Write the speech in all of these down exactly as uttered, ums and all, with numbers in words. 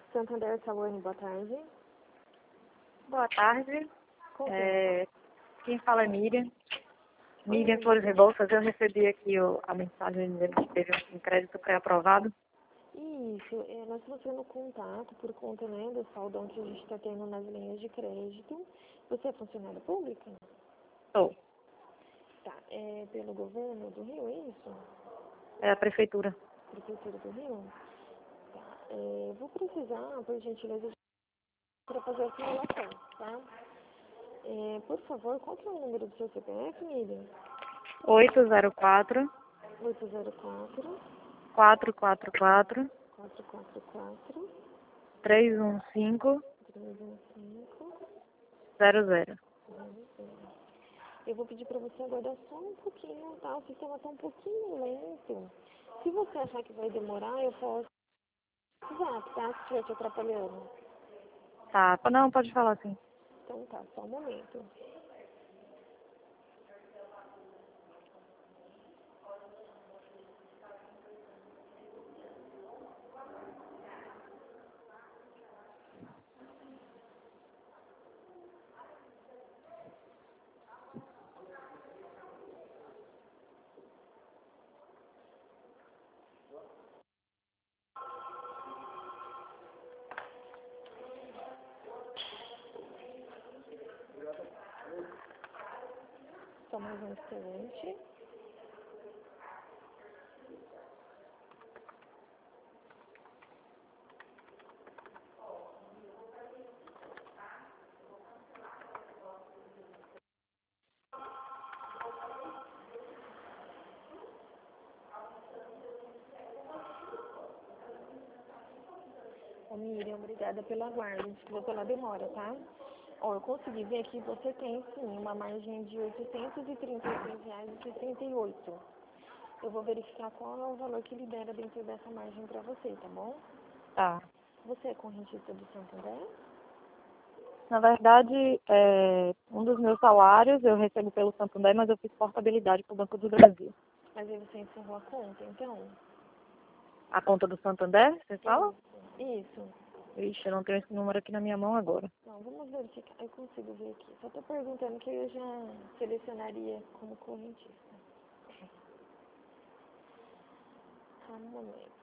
Santander, Salone, boa tarde. Boa tarde. Com quem? É, quem fala é Miriam. Miriam Oi. Flores Rebouças. Eu recebi aqui o, a mensagem dizendo que teve um crédito pré-aprovado. Isso, é, nós estamos tendo contato por conta, né, do saldão que a gente está tendo nas linhas de crédito. Você é funcionária pública? Sou. Tá, é pelo governo do Rio, é isso? É a prefeitura. Prefeitura do Rio? Tá, é, vou precisar, por gentileza, para fazer a simulação, tá? É, por favor, qual que é o número do seu C P F, Miriam? oito zero quatro, oito zero quatro, quatro quatro quatro, quatro quatro quatro, três um cinco, três um cinco, zero zero. zero zero. Eu vou pedir para você aguardar só um pouquinho, tá? O sistema está um pouquinho lento. Se você achar que vai demorar, eu posso WhatsApp, tá? Se estiver te atrapalhando. Tá. Não, pode falar assim. Então tá, só um momento. Só mais um instante. Ô, Miriam, obrigada pelo aguardo. Desculpa pela demora, tá? Ó, eu consegui ver que você tem, sim, uma margem de oitocentos e trinta e seis reais e sessenta e oito centavos. Eu vou verificar qual é o valor que libera dentro dessa margem para você, tá bom? Tá. Você é correntista do Santander? Na verdade, é, um dos meus salários eu recebo pelo Santander, mas eu fiz portabilidade para o Banco do Brasil. Mas aí você encerrou a conta, então? A conta do Santander, você fala? Isso. Isso. Ixi, eu não tenho esse número aqui na minha mão agora. Não, vamos verificar. Eu consigo ver aqui. Só tô perguntando que eu já selecionaria como correntista. Só um momento.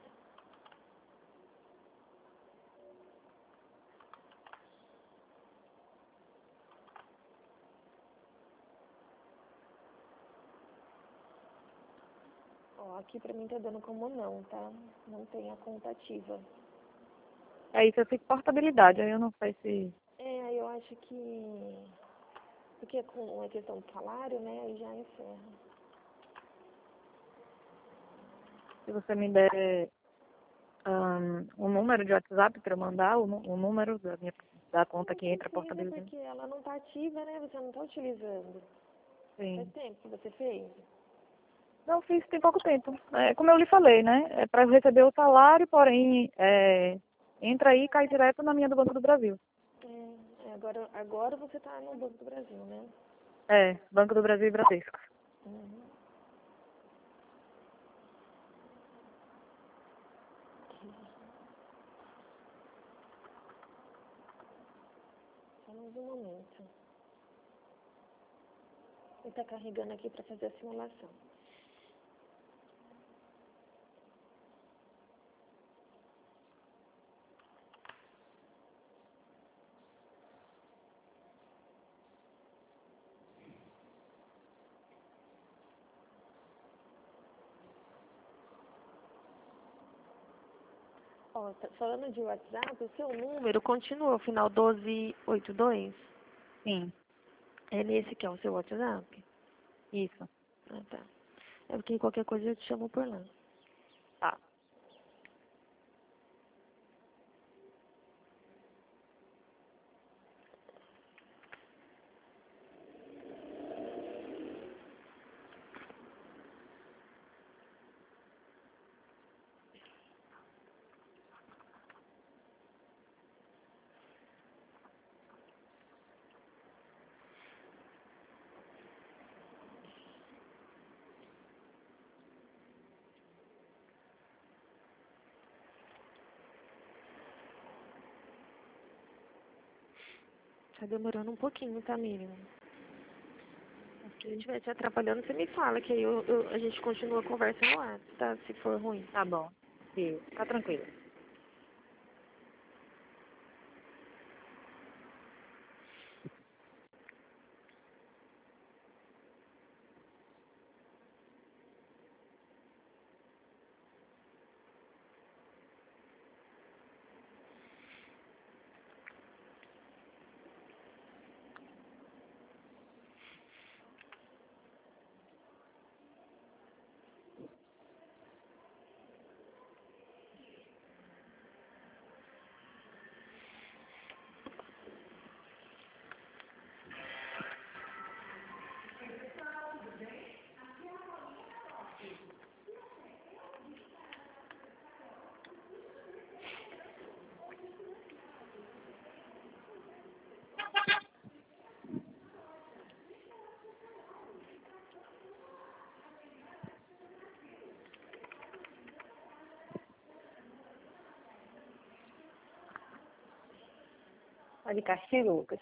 Ó, aqui pra mim tá dando como não, tá? Não tem a conta ativa. É isso, eu fiz portabilidade, aí eu não sei se... É, aí eu acho que... Porque com a questão do salário, né, aí já encerra. Se você me der um, um número de WhatsApp para eu mandar, o, nu- o número da, minha, da conta Não que entra precisa, portabilidade. porque ela não tá ativa, né? Você não tá utilizando. Faz Sim. tempo que você fez? Não fiz tem pouco tempo. É, como eu lhe falei, né? É para receber o salário, porém, é, entra aí e cai direto na minha do Banco do Brasil. É, é, agora, agora você tá no Banco do Brasil, né? É, Banco do Brasil e Bradesco. Uhum. Só mais um momento. Ele tá carregando aqui pra fazer a simulação. Ó, tá falando de WhatsApp, o seu número continua o final doze oitenta e dois? Sim, É nesse que é o seu WhatsApp? isso. Ah, tá. É porque qualquer coisa eu te chamo por lá. Tá. Tá demorando um pouquinho, tá, Miriam? Se eu estiver te atrapalhando, você me fala, que aí eu, eu- a gente continua a conversa no ar, tá? Se for ruim. Tá bom. Sim, tá tranquilo. Tá de castigo, Lucas?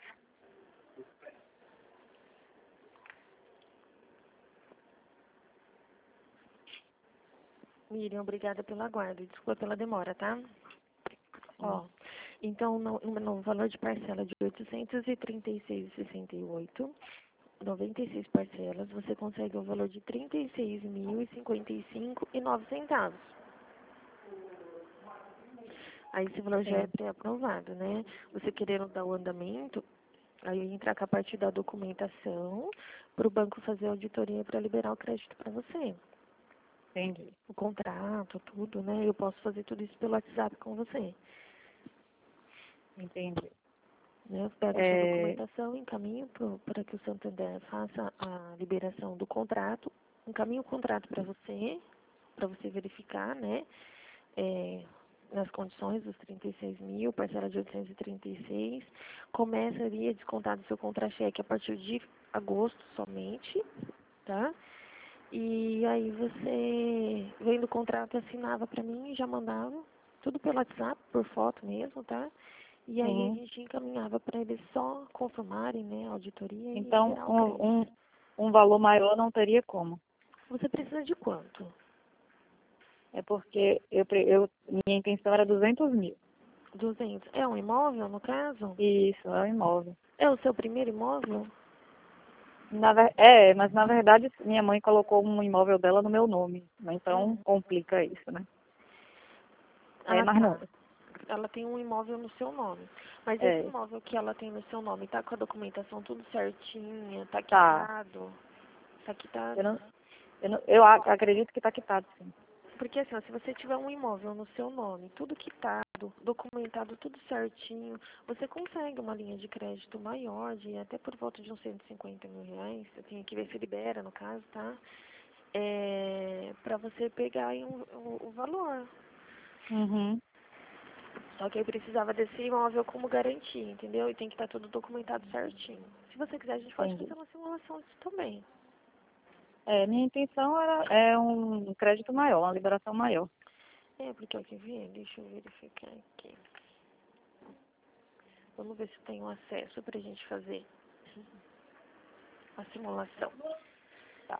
Miriam, obrigada pela guarda. Desculpa pela demora, tá? Ó, então, no, no valor de parcela de oitocentos e trinta e seis reais e sessenta e oito centavos, noventa e seis parcelas, você consegue o valor de trinta e seis mil e cinquenta e cinco reais e nove centavos. Aí esse valor já é Sim. pré-aprovado, né? Você querendo dar o andamento, aí entra com a parte da documentação para o banco fazer a auditoria para liberar o crédito para você. Entendi. O contrato, tudo, né? Eu posso fazer tudo isso pelo WhatsApp com você. Entendi. Né? Eu pego a sua É, documentação, encaminho pro- para que o Santander faça a liberação do contrato, encaminho o contrato para você, para você verificar, né? É, nas condições dos trinta e seis mil, parcela de oitocentos e trinta e seis, começaria a descontar do seu contra-cheque a partir de agosto somente, tá? E aí você, vendo o contrato, assinava para mim e já mandava, tudo pelo WhatsApp, por foto mesmo, tá? E aí a sim. gente encaminhava para eles só confirmarem, né, a auditoria e Então, liberar o crédito. um, um, um valor maior não teria como. Você precisa de quanto? É porque eu, pre- eu, minha intenção era duzentos mil. duzentos. É um imóvel, no caso? Isso, é um imóvel. É o seu primeiro imóvel? Na, ver- é, mas na verdade minha mãe colocou um imóvel dela no meu nome. Então Uhum. complica isso, né? É, Ah, mas não. tá. Ela tem um imóvel no seu nome. Mas esse É, imóvel que ela tem no seu nome, tá com a documentação tudo certinha, tá tá. quitado? Tá quitado? Eu, não, eu, não, eu a- acredito que tá quitado, sim. Porque assim, ó, se você tiver um imóvel no seu nome, tudo quitado, documentado, tudo certinho, você consegue uma linha de crédito maior, de até por volta de uns cento e cinquenta mil reais. Eu tenho que ver se libera, no caso, tá? É, pra você pegar aí um, o, o valor. Uhum. Só que eu precisava desse imóvel como garantia, entendeu? E tem que estar tudo documentado certinho. Se você quiser, a gente pode Entendi. fazer uma simulação disso também. É, minha intenção era é um crédito maior, uma liberação maior. É, porque eu quer ver? Deixa eu verificar aqui. Vamos ver se tem um acesso pra gente fazer a simulação. Tá.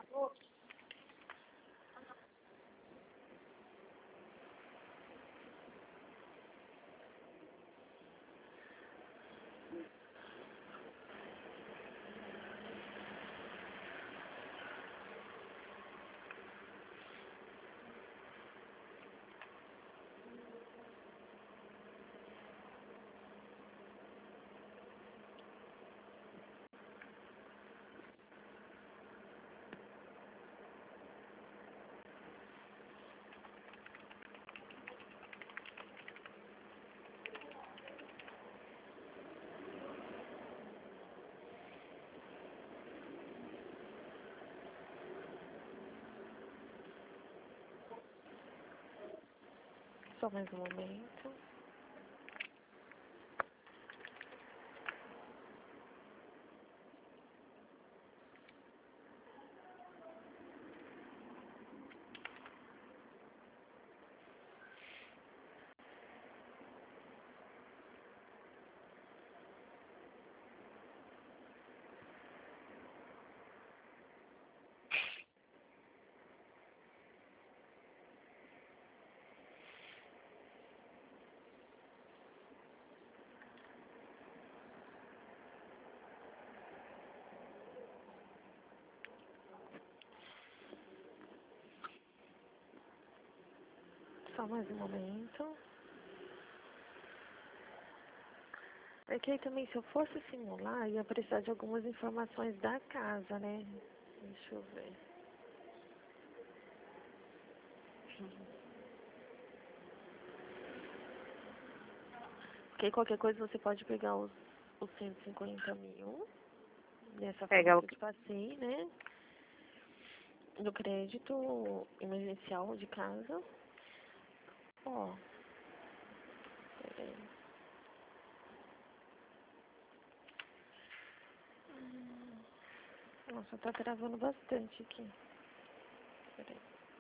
Só mais um momento. Só mais um momento. É que aí também, se eu fosse simular, ia precisar de algumas informações da casa, né? Deixa eu ver. Porque qualquer coisa você pode pegar os, os cento e cinquenta mil, dessa Pega forma o que eu que? te passei, né? Do crédito emergencial de casa. Ó, peraí. Nossa, tá travando bastante aqui. Peraí.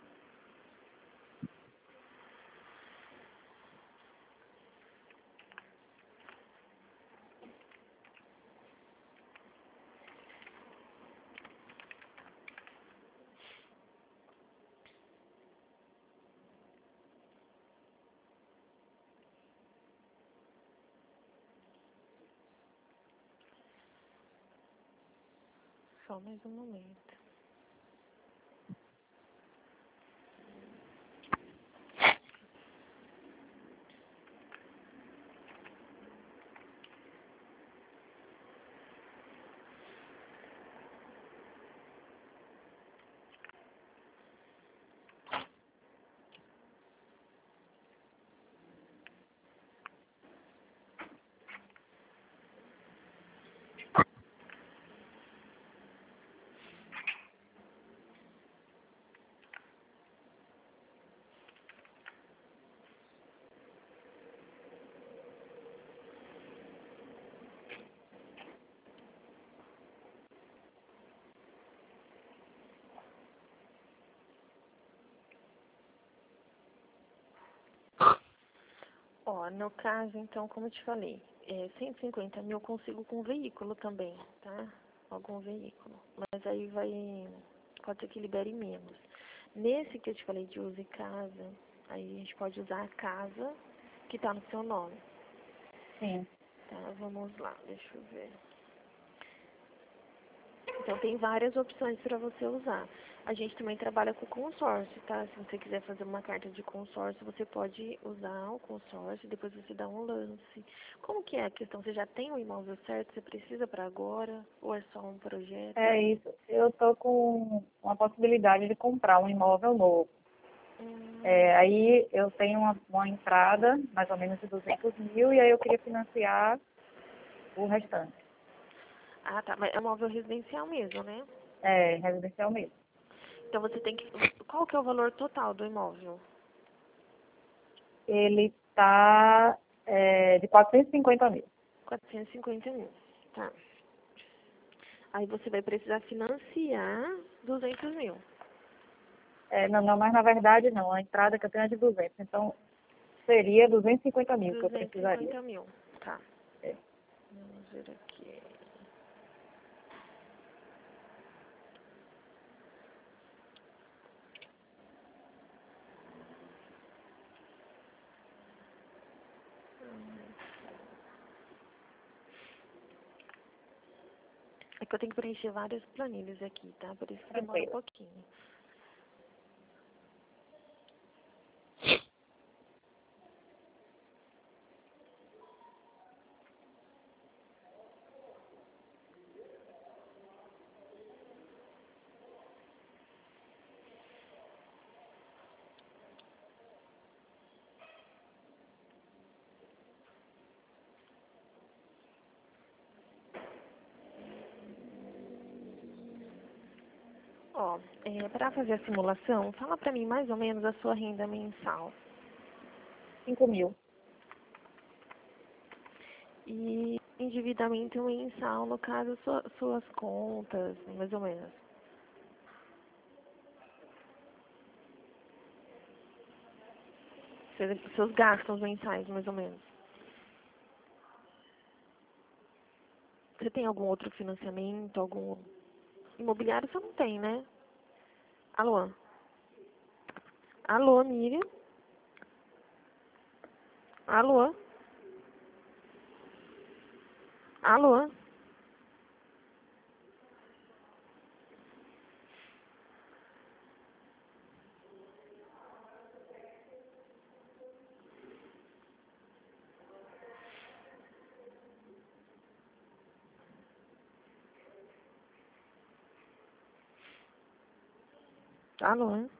Só mais um momento. Ó, no caso, então, como eu te falei, é, cento e cinquenta mil eu consigo com veículo também, tá? Algum veículo. Mas aí vai, pode ser que libere menos. Nesse que eu te falei de uso e casa, aí a gente pode usar a casa que tá no seu nome. Sim. Tá, vamos lá, deixa eu ver. Então, tem várias opções para você usar. A gente também trabalha com consórcio, tá? Se você quiser fazer uma carta de consórcio, você pode usar o consórcio e depois você dá um lance. Como que é a questão? Você já tem o imóvel certo? Você precisa para agora? Ou é só um projeto? É isso. Eu tô com uma possibilidade de comprar um imóvel novo. Hum, É, aí eu tenho uma, uma entrada, mais ou menos de duzentos mil, e aí eu queria financiar o restante. ah, tá. Mas é um imóvel residencial mesmo, né? É, residencial mesmo. Então, você tem que... Qual que é o valor total do imóvel? Ele está é, de quatrocentos e cinquenta mil. quatrocentos e cinquenta mil. Tá. Aí você vai precisar financiar duzentos mil. É, não, não, mas na verdade não. A entrada que eu tenho é de duzentos. Então, seria duzentos e cinquenta mil que eu duzentos e precisaria. cinquenta mil. Tá. É. Vamos ver aqui. É que eu tenho que preencher várias planilhas aqui, tá? Por isso que demora um Tranquilo. pouquinho. Ó, é, para fazer a simulação, fala pra mim mais ou menos a sua renda mensal. cinco mil. E endividamento mensal, no caso, sua, suas contas, mais ou menos. Seus, seus gastos mensais, mais ou menos. Você tem algum outro financiamento, algum... Imobiliário você não tem, né? Alô? Alô, Miriam? Alô? Alô? Alô?